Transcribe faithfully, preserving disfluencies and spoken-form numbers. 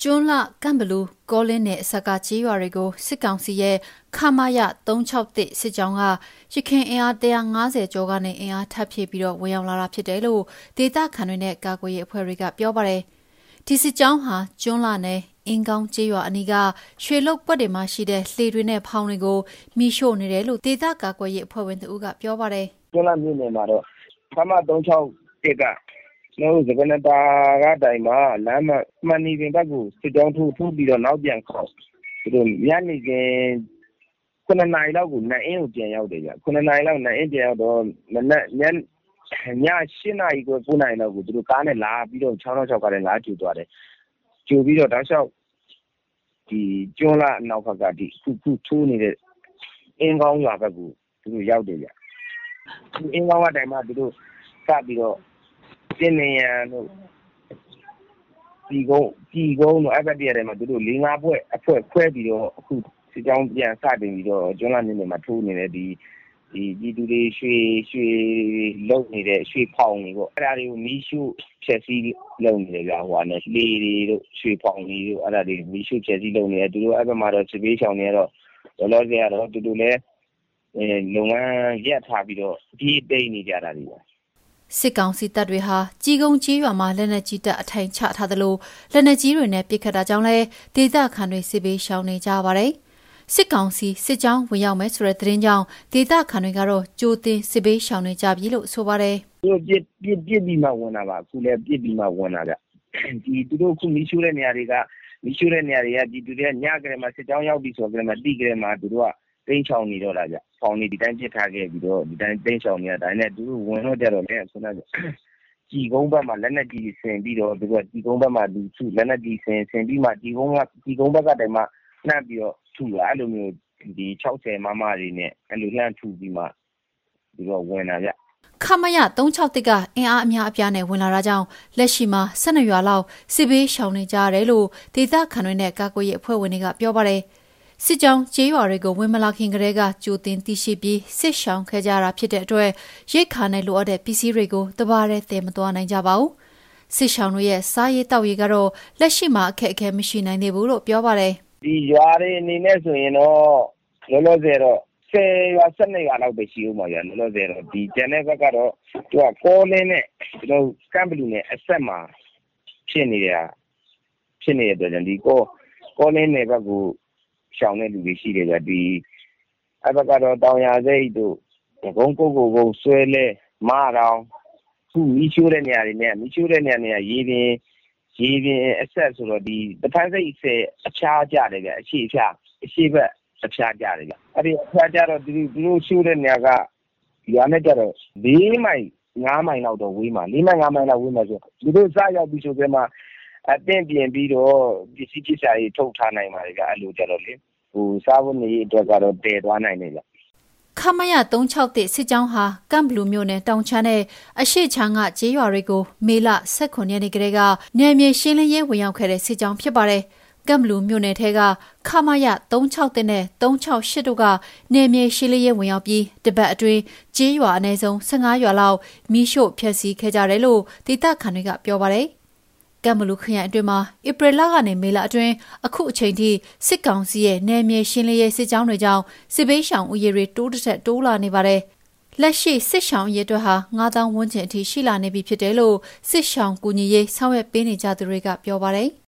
ကျွန်းလကမ်ဘလူးကောလင်းနဲ့စကားကြီးရွာတွေကိုစစ်ကောင်စီရဲ့ခမာယသုံး၆တစ်စစ်ကြောင်းကရခိုင်အင်အားတစ်ရာ၅၀ကျော်ကနေအင်အားထပ်ဖြည့်ပြီးတော့ဝင်ရောက်လာတာဖြစ်တယ်လို့ဒေသခံတွေနဲ့ကာကွယ်ရေးအဖွဲ့တွေကပြောပါတယ်။ဒီစစ်ကြောင်းဟာကျွန်းလနဲ့အင်ကောင်းကြီးရွာအနီးကရွှေလုတ်ပွက်တွေမှာရှိတဲ့လှေတွေနဲ့ဖောင်းတွေကိုမိရှို့နေတယ်လို့ဒေသကာကွယ်ရေးအဖွဲ့ဝင်တို့ကပြောပါတယ်။ကျွန်းလမြို့နယ်မှာတော့ခမာသုံး၆တစ်ကကျွန်တော်တို့စပနတာကတိုင်မှာလမ်းမမှန်နေပင်ဘက်ကိုစစ်ကြောင်းထိုးထိုးပြီးတော့နောက်ပြန်ခေါက်သူတို့ညနေခင်းခုနှစ်နာရီလောက်ကိုနတ်အင်းကိုပြန်ရောက်တယ်ဗျခုနှစ်နာရီလောက်နတ်အင်းပြန်ရောက်တော့မနက်ညည၈နာရီကို၉နာရီလောက်ကိုသူတို့ကားနဲ့လာပြီးတော့၆၆ကားနဲ့လာကြိုသွားတယ်ကြိုပြီးတော့တောက်လျှောက်ဒီကျွန်းလနောက်ဘက်ကဒီခုခုထိုးနေတဲ့အင်းကောင်းရွာဘက်ကိုသူတို့ရောက်တယ်ဗျအင်းကောင်းကတိုင်မှာသူတို့စပြီးတော့တင်းနေရန်တို့ဒီကုန်းဒီကုန်းတို့အဲ့ဘက်တည်းထဲမှာသူတို့၄၅ဘွဲ့အဖွဲခွဲပြီးတော့အခုစစ်ကြောင်းပြန်စတင်ပြီးတော့ကျွန်းလာနေနေမှာထိုးနေတဲ့ဒီဒီဒီတူတွေရွှေရွှေလုံနေတဲ့ရွှေဖောင်တွေပေါ့အဲ့ဒါတွေကိုမီးရှို့ဖြက်စီးလုံနေတယ်ဗျဟိုကနေလေတွေတို့ရွှေဖောင်တွေတို့အဲ့ဒါတွေမီးရှို့ဖြက်စီးလုံနေတယ်သူတို့အဲ့ဘက်မှာတော့စစ်ပေးချောင်နေတော့လောလောဆယ်ကတော့တူတူလဲအဲလုပ်ငန်းရက်ထားပြီးတော့ဒီတိတ်နေကြတာတွေစစ်ကောင်စီတပ်တွေဟာကြီးကုန်းကြီးရွာမှာလက်နက်ကြီးတပ်အထိုင်ချထားသလိုလက်နက်ကြီးတွေနဲ့ပစ်ခတ်တာကြောင့်လည်းဒေသခံတွေစစ်ပေးရှောင်နေကြပါတယ်။စစ်ကောင်စီစစ်ကြောင်းဝင်ရောက်မယ်ဆိုတဲ့သတင်းကြောင့်ဒေသခံတွေကတော့ကြိုတင်စစ်ပေးရှောင်နေကြပြီလို့ဆိုပါတယ်။သူတို့ပြစ်ပြစ်ပြစ်ပြီးမှဝင်လာပါအခုလည်းပြစ်ပြီးမှဝင်လာကြ။ဒီသူတို့ခုမီးရှို့တဲ့နေရာတွေကမီးရှို့တဲ့နေရာတွေကဒီသူတွေကညကလေးမှာစစ်ကြောင်းရောက်ပြီဆိုကြတယ်မှာတိကလေးမှာသူတို့ကတိန်းချောင်နေတော့တာဗျ။ဖောင်နေဒီတိုင်းပြစ်ထားခဲ့ပြီးတော့ဒီတိုင်းတိန်းချောင်နေတာဒါနဲ့သူတို့ဝင်တော့ကြတော့လည်းဆိုတော့ကြီးကုန်းဘက်မှာလက်နက်ကြီးဆင်ပြီးတော့သူကကြီးကုန်းဘက်မှာလူစုလက်နက်ကြီးဆင်ဆင်ပြီးမှကြီးကုန်းကကြီးကုန်းဘက်ကတိုင်မှနှံ့ပြီးတော့ထူလာအဲ့လိုမျိုးဒီ၆၀မမတွေနဲ့အဲ့လိုလှမ်းထူပြီးမှဒီတော့ဝင်လာကြခမရသုံး၆တစ်ကအင်အားအများအပြားနဲ့ဝင်လာတာကြောင့်လက်ရှိမှာ၁၂ရွာလောက်စစ်ပေးရှောင်နေကြရတယ်လို့ဒေသခံတွေနဲ့ကာကွယ်ရေးအဖွဲ့ဝင်တွေကပြောပါတယ်စစ်ကြောင်းကျေးရွာတွေကိုဝင်မလာခင်ကတည်းကကြိုတင်သိရှိပြီးစစ်ရှောင်ခဲ့ကြတာဖြစ်တဲ့အတွက်ရိတ်ခါနဲ့လိုအပ်တဲ့ပစ္စည်းတွေကိုတပါးရဲတည်မသွားနိုင်ကြပါဘူးစစ်ရှောင်တွေရဲ့စားရေးတောက်ရေးကတော့လက်ရှိမှာအခက်အခဲမရှိနိုင်သေးဘူးလို့ပြောပါတယ်ဒီရွာတွေအနေနဲ့ဆိုရင်တော့လောလောဆယ်တော့ဆယ်ရွာ၁၂ရွာလောက်ပဲရှိဦးမှာဗျာလောလောဆယ်တော့ဒီကျန်တဲ့ဘက်ကတော့သူကကောလင်းနဲ့ကျွန်တော်ကမ်ဘလူးနဲ့အဆက်မှာဖြစ်နေတာဖြစ်နေတဲ့အတွက်ကြောင့်ဒီကောကောလင်းနယ်ဘက်ကိုရှောင်တဲ့လူတွေရှိတယ်ဗျဒီအဲ့ဘက်ကတော့တောင်ရစိတ်တို့ဂုံးကိုကိုကုန်းဆွဲလဲမတောင်ခုမီးရှို့တဲ့နေရာတွေနဲ့မီးရှို့တဲ့နေရာတွေရေပြင်ရေပြင်အဆက်ဆိုတော့ဒီတဖက်စိတ်ဆယ်အခြားကြတယ်ဗျအရှိအဖျားအရှိဘက်အဖျားကြတယ်ဗျအဲ့ဒီအဖျားကြတော့ဒီသူတို့ရှို့တဲ့နေရာကရွာနဲ့ကြတော့၄မိုင်၅မိုင်လောက်တော့ဝေးမှာ၄မိုင်၅မိုင်လောက်ဝေးမှာဆိုသူတို့စရောက်ပြီးဆိုကြမှာအသင့်ပြင်ပြီးတော့ပစ္စည်းပစ္စည်းထုတ်ထားနိုင်ပါတယ်ဗျအဲ့လိုကြတော့လေဟိုစားဖို့နေအတွက်ကတော့တည်သွားနိုင်တယ်ဗျခမရသုံး၆တစ်စစ်ကြောင်းဟာကမ်ဘလူးမြို့နယ်တောင်ချမ်းနဲ့အရှိချမ်းကကျေးရွာတွေကိုမေလ၁၈ရက်နေ့ကတည်းကနေမြေရှင်းလင်းရေးဝင်ရောက်ခဲ့တဲ့စစ်ကြောင်းဖြစ်ပါတယ်ကမ်ဘလူးမြို့နယ်ထဲကခမရသုံး၆တစ်နဲ့၃၆၈တို့ကနေမြေရှင်းလင်းရေးဝင်ရောက်ပြီးတပတ်အတွင်းကျေးရွာအနည်းဆုံး၁၅ရွာလောက်မိရှို့ဖျက်ဆီးခဲ့ကြတယ်လို့ဒေသခံတွေကပြောပါတယ်ကမ်ဘလူးခရိုင်အတွင်းမှာဧပြီလကနေမေလအတွင်းအခုအချိန်ထိစစ်ကောင်စီရဲ့နယ်မြေရှင်းလင်းရေးစစ်ကြောင်းတွေကြောင့်စစ်ပေးရှောင်ဦးရေတွေတိုးတက်တိုးလာနေပါတယ်။လက်ရှိစစ်ရှောင်ရေအတွက်ဟာ၅သောင်းဝန်းကျင်အထိရှိလာနေပြီဖြစ်တယ်လို့စစ်ရှောင်ကူညီရေးဆောင်ရွက်ပေးနေကြသူတွေကပြောပါတယ်။